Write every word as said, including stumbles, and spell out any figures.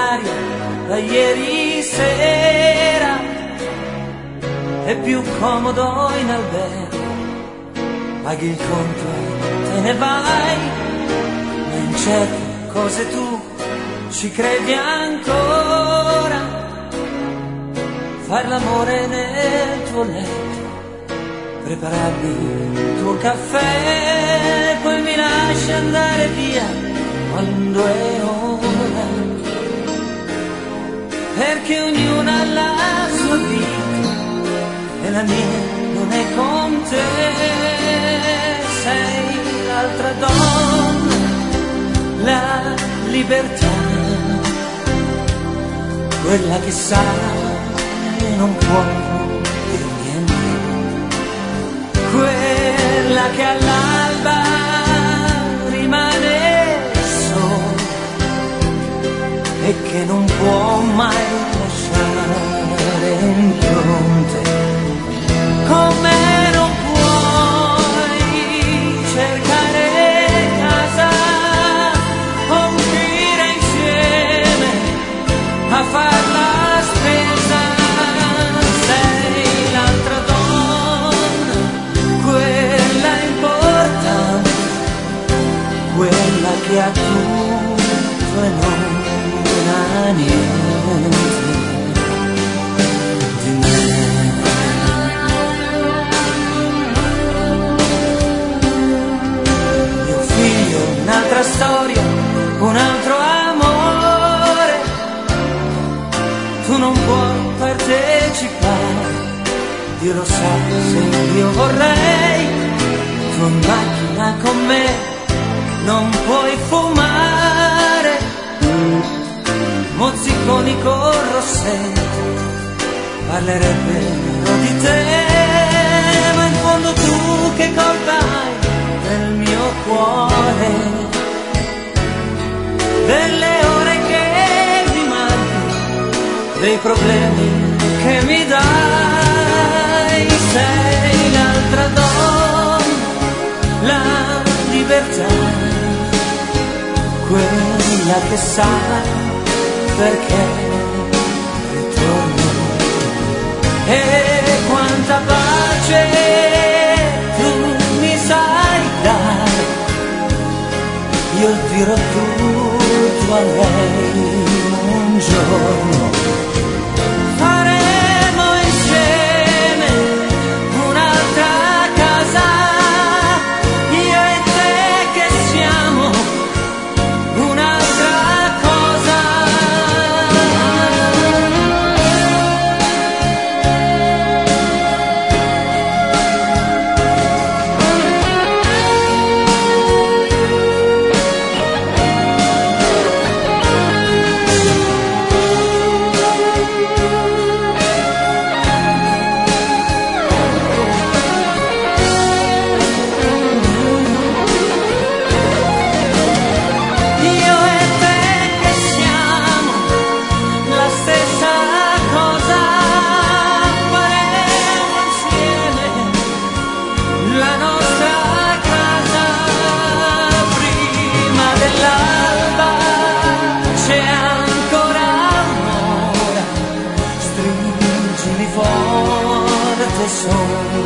aria da ieri sera. È più comodo in albergo, paghi il conto e te ne vai, ma in certe cose tu ci credi ancora. Far l'amore nel tuo letto, prepararmi il tuo caffè, poi mi lasci andare via quando è ora, perché ognuna ha la sua vita e la mia non è con te. Sei l'altra donna, la libertà, quella che sa e non può dire niente, quella che all'alba rimane sola e che non può mai lasciare impronte. Come non puoi cercare casa o uscire insieme a far la spesa. Sei l'altra donna, quella importante, quella che ha tutto e non ha niente di me. Un'altra storia, un altro amore, tu non puoi partecipare, Dio lo sa se io vorrei, tu in macchina con me non puoi fumare, mozziconi con Rossetto parlerebbero di te, ma in fondo tu che colpa hai del mio cuore, delle ore che mi manchi, dei problemi che mi dai. Sei l'altra donna, la libertà, quella che sa perché ritorno e quanta pace tu mi sai dare. Io dirò tutto a lei un giorno, faremo insieme un'altra casa, io e te che siamo un'altra cosa. Forte sono